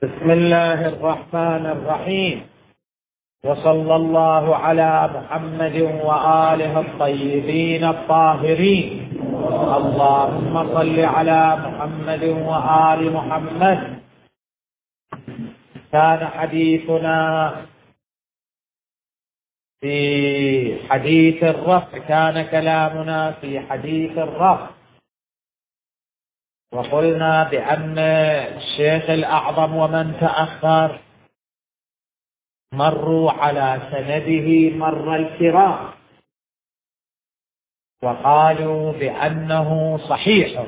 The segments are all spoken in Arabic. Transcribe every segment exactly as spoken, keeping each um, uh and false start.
بسم الله الرحمن الرحيم، وصلى الله على محمد وآله الطيبين الطاهرين. اللهم صل على محمد وآل محمد. كان حديثنا في حديث الرفع كان كلامنا في حديث الرفع، وقلنا بأن الشيخ الأعظم ومن تأخر مروا على سنده مر الكرام، وقالوا بأنه صحيح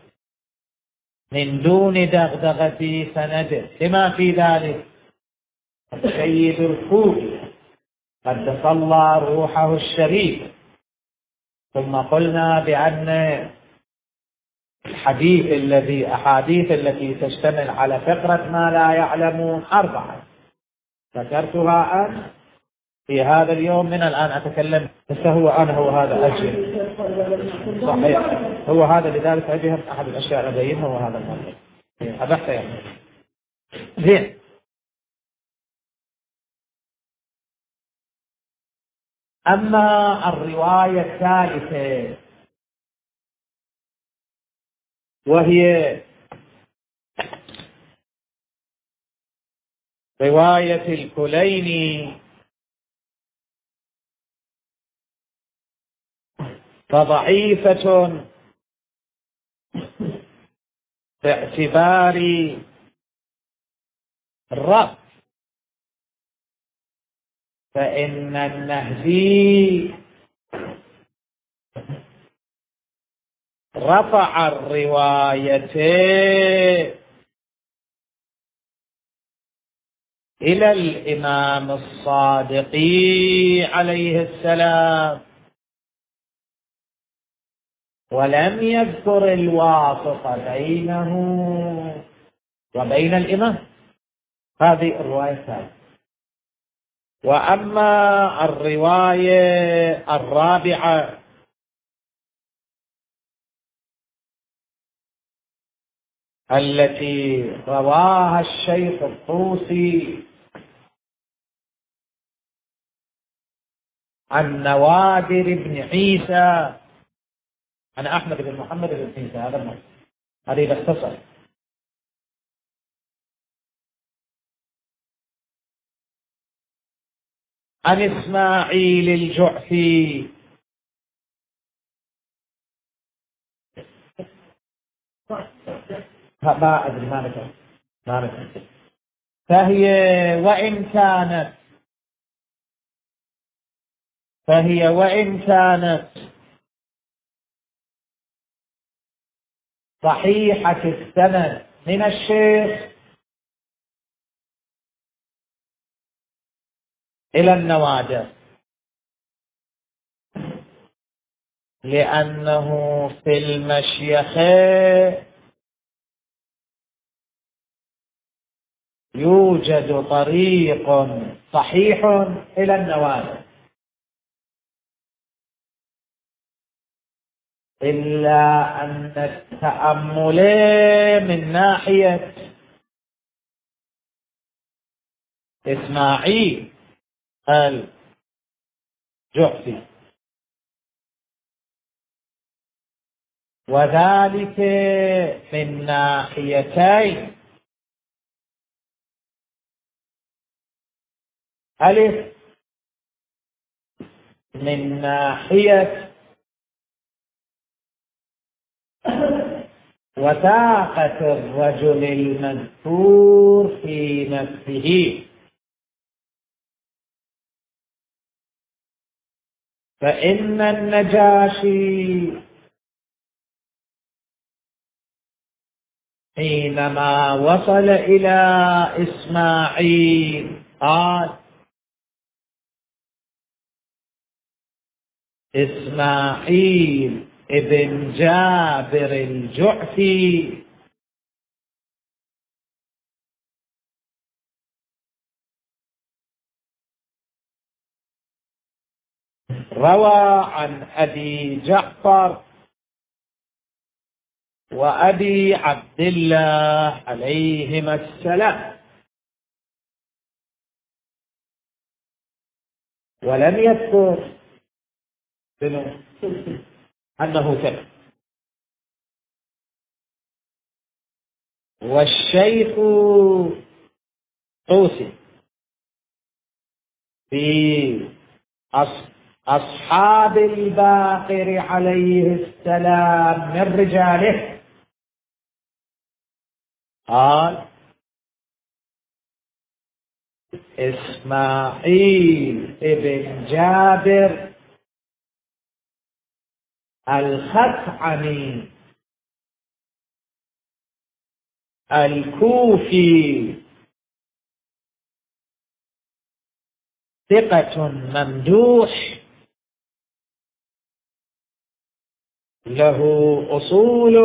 من دون دغدغة سنده، لما في ذلك السيد الكوفي قدس الله روحه الشريف. ثم قلنا بأن الحديث الذي أحاديث التي تشتمل على فقرة ما لا يعلمون أربعة، ذكرتها أن في هذا اليوم. من الآن أتكلم بس هو أنا هو هذا أجل صحيح، هو هذا لذلك أجل أحد الأشياء لديهم هو هذا الموضوع أبحث يعني. زين، أما الرواية الثالثة وهي رواية الكليني، فضعيفة باعتبار الرفع، فإن النهدي رفع الرواية إلى الإمام الصادق عليه السلام، ولم يذكر الواسطة بينه وبين الإمام. هذه الرواية الثالثة. وأما الرواية الرابعة التي رواها الشيخ الطوسي عن نوادر بن عيسى عن أحمد بن محمد بن عيسى، هذا الموضوع هذه باختصار. عن إسماعيل الجعفي ما أدري ما نكتب ما نكتب فهي وإن كانت فهي وإن كانت صحيحة السند من الشيخ إلى النوادر، لأنه في المشيخة يوجد طريق صحيح إلى النوادر، إلا أن التأمل من ناحية إسماعيل الجعفي، وذلك من ناحيتين: ألف، من ناحية وثاقة الرجل المذكور في نفسه، فإن النجاشي حينما وصل إلى إسماعيل قال: إسماعيل ابن جابر الجعفي روى عن أبي جعفر وأبي عبد الله عليهما السلام. ولم يذكر أنه كذب. والشيخ طوسي في أصحاب الباقر عليه السلام من رجاله قال إسماعيل ابن جابر الخثعمي الكوفي ثقة ممدوح له أصول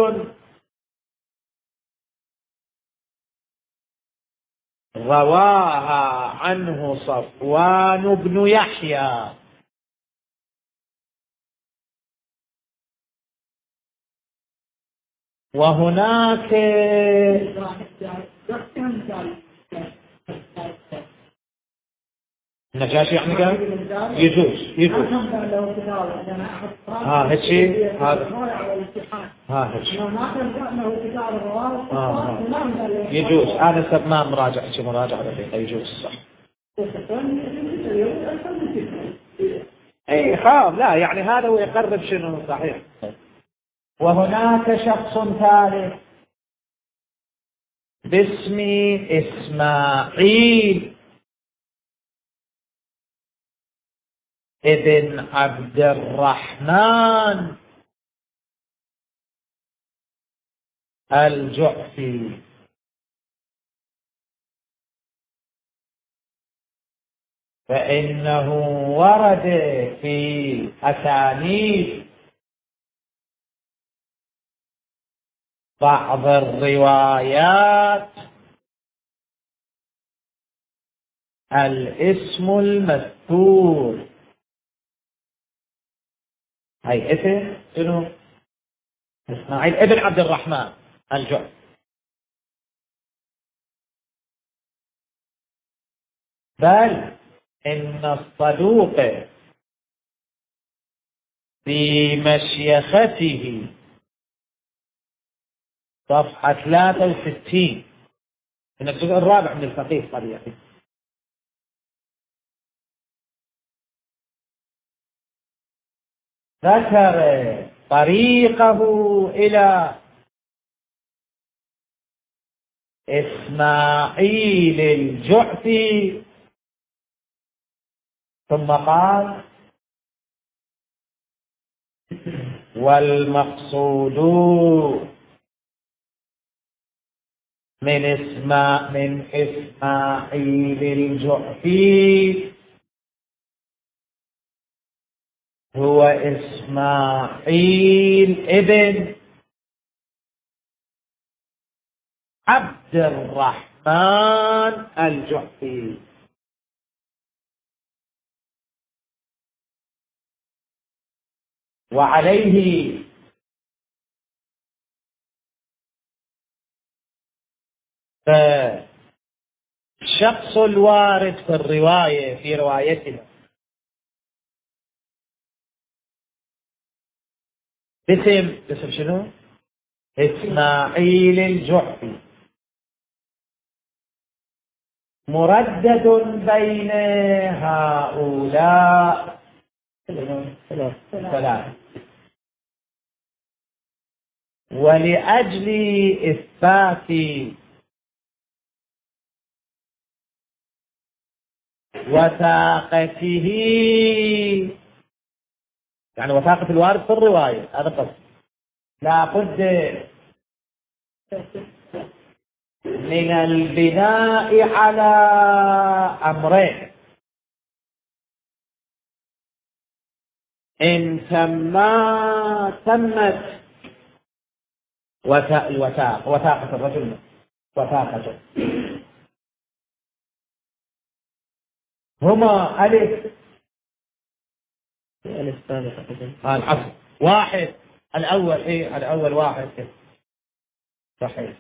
رواها عنه صفوان بن يحيى. وهناك النجاشي يعني قال يجوز يجوز ها هيك شيء هذا ها هيك شيء يجوز. انا سب ما مراجعه شيء مراجعه دقيقه يجوز صح. اي خاف لا يعني هذا ويقرب شنو صحيح. وهناك شخص ثالث باسم إسماعيل ابن عبد الرحمن الجعفي فإنه ورد في أسانيد بعض الروايات الاسم المذكور هيئته شنو؟ إسماعيل ابن عبد الرحمن الجعفي. بل إن الصدوق في مشيخته صفحة ثلاثة وستين من الجزء الرابع من الفقيه طبيعي ذكر طريقه إلى إسماعيل الجعفي ثم قال والمقصود من اسماء من إسماعيل الجعفي هو إسماعيل ابن عبد الرحمن الجعفي. وعليه فالشخص الوارد في الرواية في روايتنا باسم باسم شنو؟ إسماعيل الجعفي مردد بين هؤلاء ثلاثة. ولأجل إثبات وثاقته يعني وثاقة الوارد في الرواية هذا قصد لا بد من البناء على أمرين إن تما تمت وثاق وثاقة الرجل وثاقته هما ألف ألف سابقة العصر واحد الأول إيه الأول واحد إيه؟ صحيح.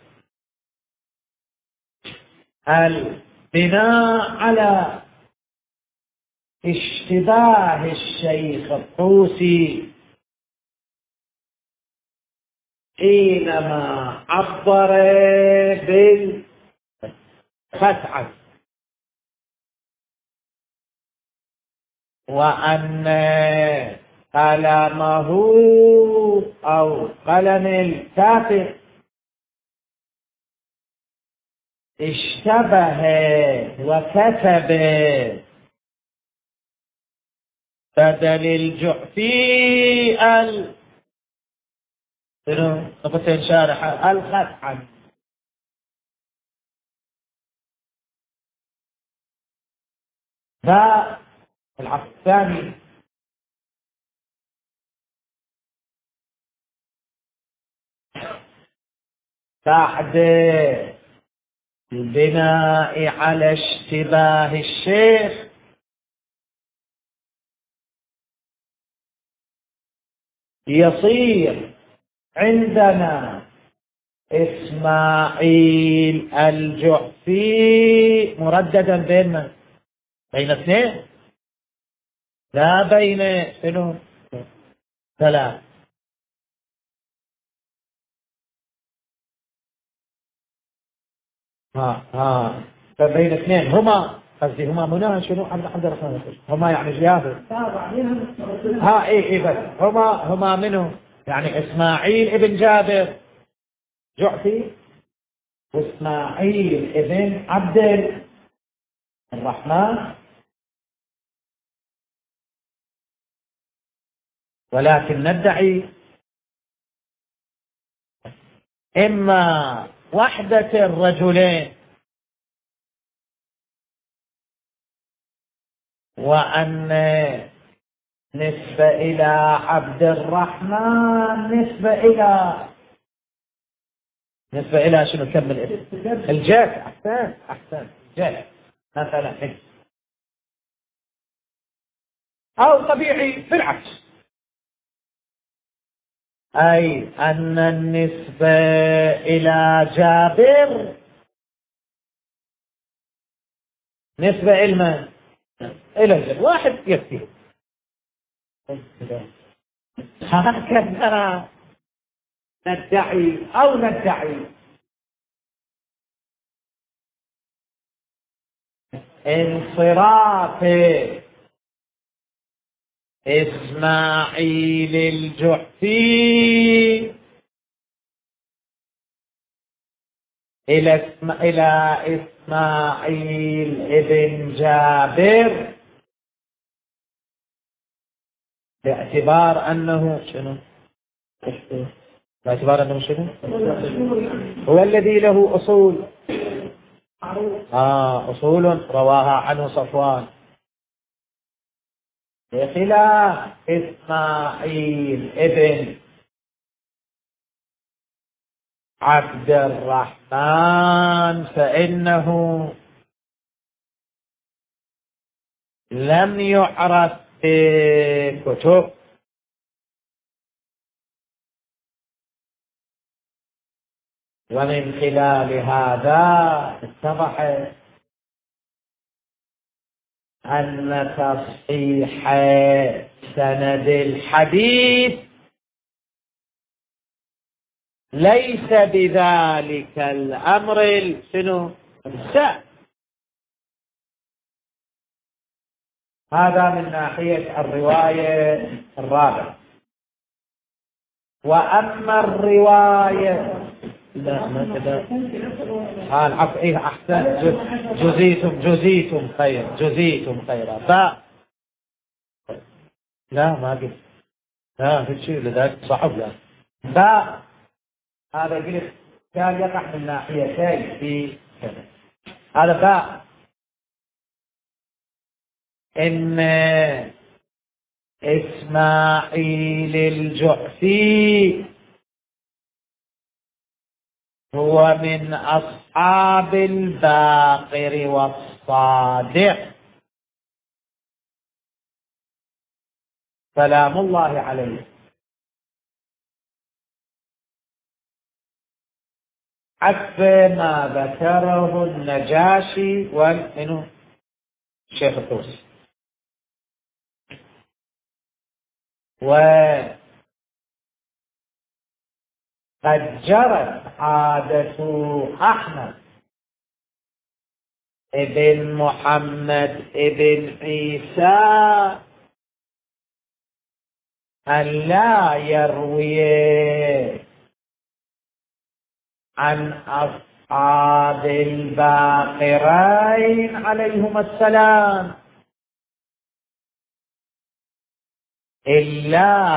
البناء على اشتباه الشيخ الطوسي حينما عبر بالفتحة وأن قلمه أو قلم الكاتب اشتبه وكتب بدل الجعفي ال نقطتين شارحة الخطعا. فالعقد الثاني بعد البناء على اشتباه الشيخ يصير عندنا إسماعيل الجعفي مرددا بين بين اثنين، لا بين شنو ثلاث. ها ها بين اثنين هما، قصدي هما منى شنو عبد عبد الرحمن هما يعني جابر. ها اي اي بس هما هما منو يعني اسماعيل ابن جابر جعفي واسماعيل ابن عبد الرحمن، ولكن ندعي اما وحدة الرجلين وأن نسبة إلى عبد الرحمن نسبة إلى نسبة إلى شنو كمل الاسم الجد. أحسن أحسن جد مثلا، أو طبيعي بالعكس، أي أن النسبة إلى جابر نسبة إلى من؟ إلى الجد واحد يكفي. هكذا ندعي أو ندعي انصراف إسماعيل الجعفي إلى اسم... إلى إسماعيل ابن جابر باعتبار أنه شنو؟ باعتبار أنه شنو؟ هو الذي له أصول، آه أصول رواها عنه صفوان، بخلاف إسماعيل ابن عبد الرحمن فإنه لم يعرف بكتب، ومن خلال هذا اتضح أن تصحيح سند الحديث ليس بذلك الأمر شنو السهل. هذا من ناحية الرواية الرابعة. وأما الرواية لا ما كذا ها العفو إيه أحسن جزيتم جزيتم خير جزيتم خيرا با لا ما قلت لا في شيء لذلك صعب لا با هذا قلت كان يقع من ناحيتين في كذا. هذا با إن إسماعيل الجعفي هو من أصحاب الباقر والصادق سلام الله عليه، حسب ما ذكره النجاشي والشيخ الطوسي. وقد جرت عادة أحمد ابن محمد ابن عيسى أن لا يروي عن أصحاب الباقرين عليهما السلام إلا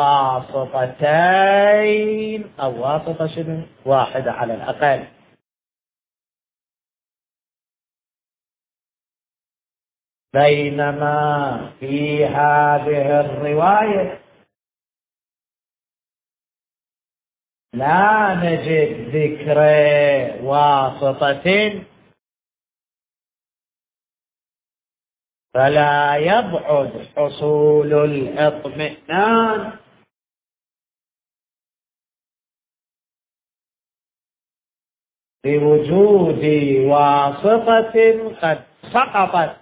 بواسطتين أو واسطة شنو واحدة على الأقل. بينما في هذه الرواية لا نجد ذكر واسطة، فلا يبعد حصول الاطمئنان بوجود واسطة قد سقطت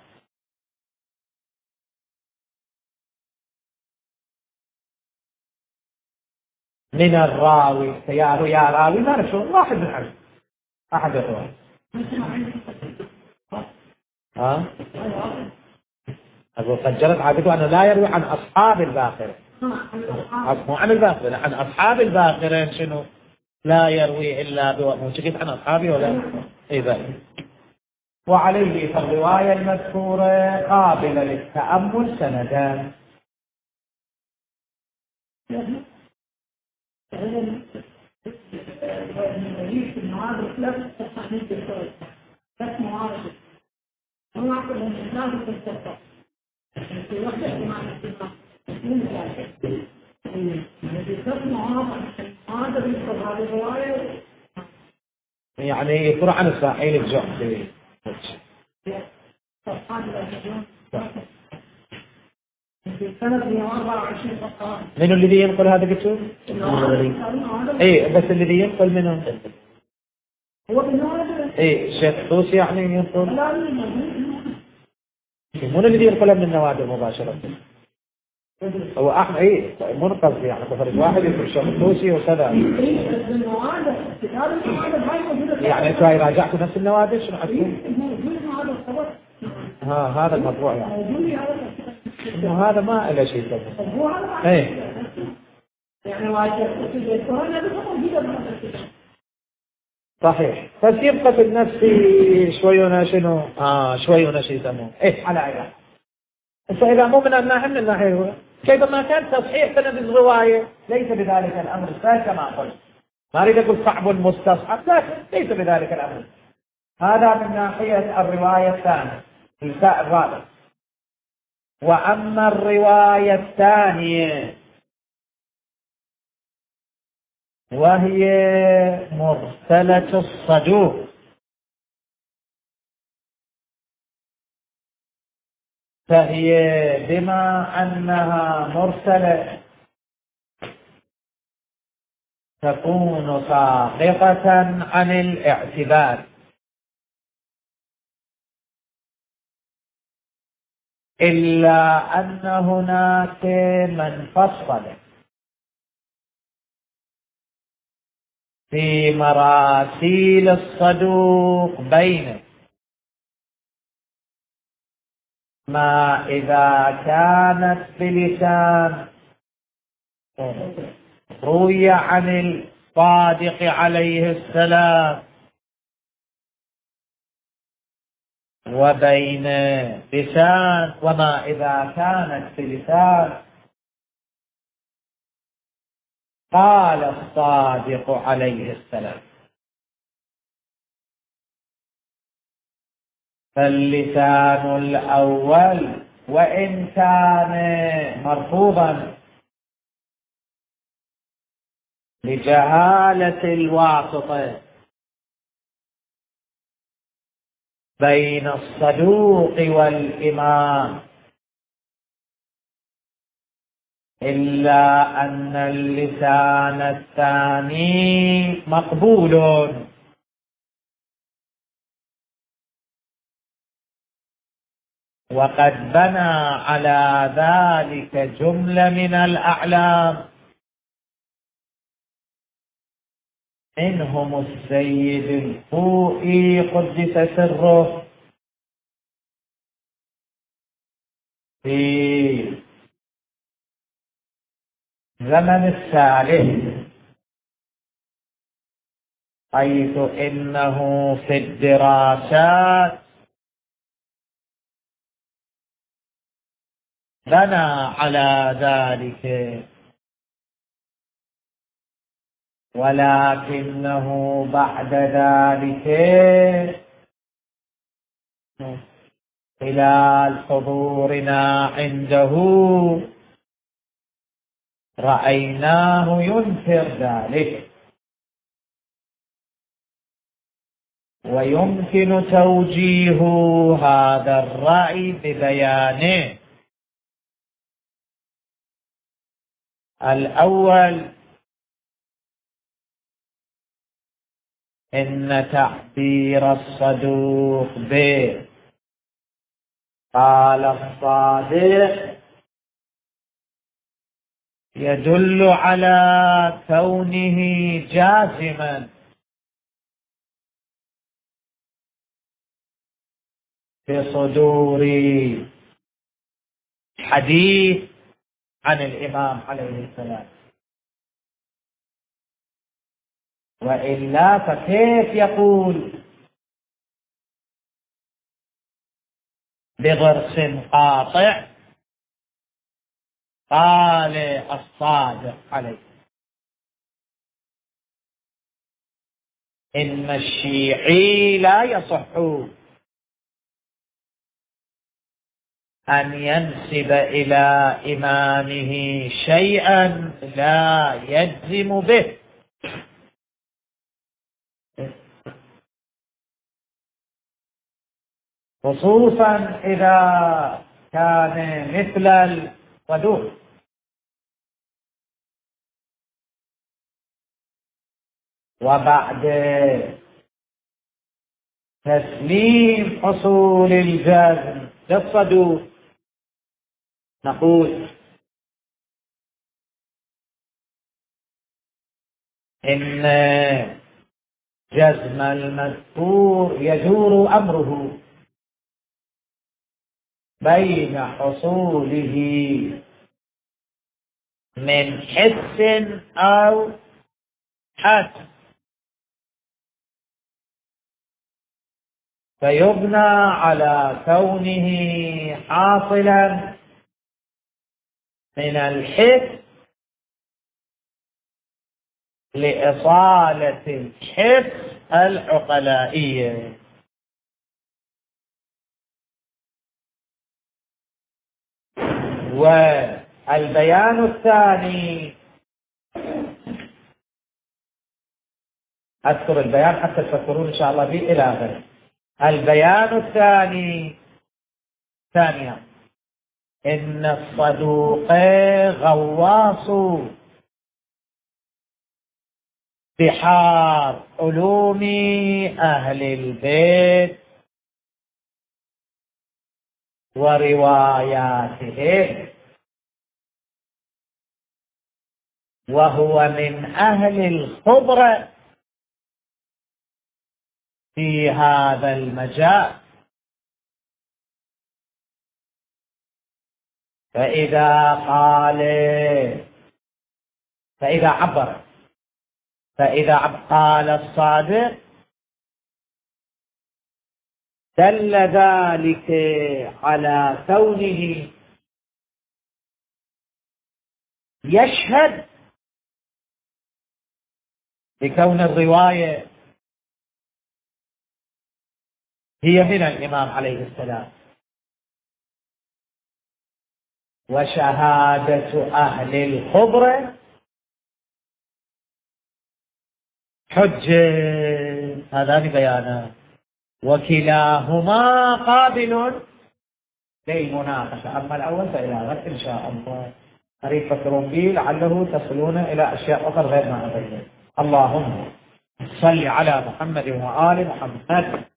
من الراوي. يا يا راوي ما نشوف واحد من عشر أحد الرواة. ها أقول قد جرت عادته أنه لا يروي عن أصحاب الباقرين، مو عن الباقرين، عن أصحاب الباقرين شنو لا يروي إلا بوجود عن أصحابه ولا إذا. وعليه فالرواية المذكورة قابلة للتأمل سندان. يعني يقرأ عن إسرائيل الجحفي. من الذي ينقل هذا الكتاب؟ ايه بس الذي ينقل منه ايه الشيخ طوسي يعني ينقل، من الذي ينقل من النوادر مباشرة؟ هو احمد ايه منقذ يعني تفرد واحد ينقل الشيخ طوسي وكذا. يعني انتوا هاي راجعتوا نفس النوادر شنو حكون؟ ها هذا المطبوع يعني انه هذا ما له شيء سبب. ايه صحيح. بس يبقى في النفس شوية شنو اه شوية شيء يسموه ايه على عيال. فإذا مو من الناحية من الناحية كيفما كان تصحيح سند الرواية ليس بذلك الأمر الثاني كما قلت. ما أريد أقول صعب مستصعب، لكن ليس بذلك الأمر. هذا من ناحية الرواية الثانية الفاء الرابع. وأما الرواية الثانية وهي مرسلة الصدوق، فهي بما أنها مرسلة تكون ساقطة عن الاعتبار، إلا أن هناك من فصل في مراسيل الصدوق بين ما إذا كانت بلسان روي عن الصادق عليه السلام وبين لسان وما إذا كانت بلسان قال الصادق عليه السلام. فاللسان الأول وإن كان مرفوضا لجهالة الواسطة بين الصدوق والإمام، إلا أن اللسان الثاني مقبول، وقد بنى على ذلك جملة من الأعلام، منهم السيد الخوئي قدس سره في زمن الثالث، حيث إنه في الدراسات بنى على ذلك، ولكنه بعد ذلك خلال حضورنا عنده رأيناه ينكر ذلك، ويمكن توجيه هذا الرأي ببيانه. الأول، إن تعبير الصدوق به قال الصادق يدل على كونه جازما بصدور حديث عن الإمام عليه السلام، وإلا فكيف يقول بضرس قاطع قال الصادق عليه؟ إن الشيعي لا يصح أن ينسب إلى إمامه شيئا لا يجزم به، خصوصا إذا كان مثل الصدوق. وبعد تسليم حصول الجزم للصدوق نقول إن جزم المذكور يدور أمره بين حصوله من حس أو حس، فيبنى على كونه حاصلا من الحس لإصالة الحس العقلائية. والبيان الثاني، أذكر البيان حتى تفكرون إن شاء الله به إلى آخره. البيان الثاني ثانيا، إن الصدوق غواص بحار علوم أهل البيت ورواياتهم، وهو من أهل الخبرة في هذا المجال. فإذا قال فإذا عبر فإذا عبر قال الصادق دل ذلك على كونه يشهد بكون الرواية هي من الإمام عليه السلام، وشهادة أهل الخبرة حجة. هذان بيانان وكلاهما قابل للمناقشة. أما الأول فإلى غد إن شاء الله قريب فكرون به لعله تصلون إلى أشياء أخرى غير ما أبين. اللهم صل على محمد وآل محمد.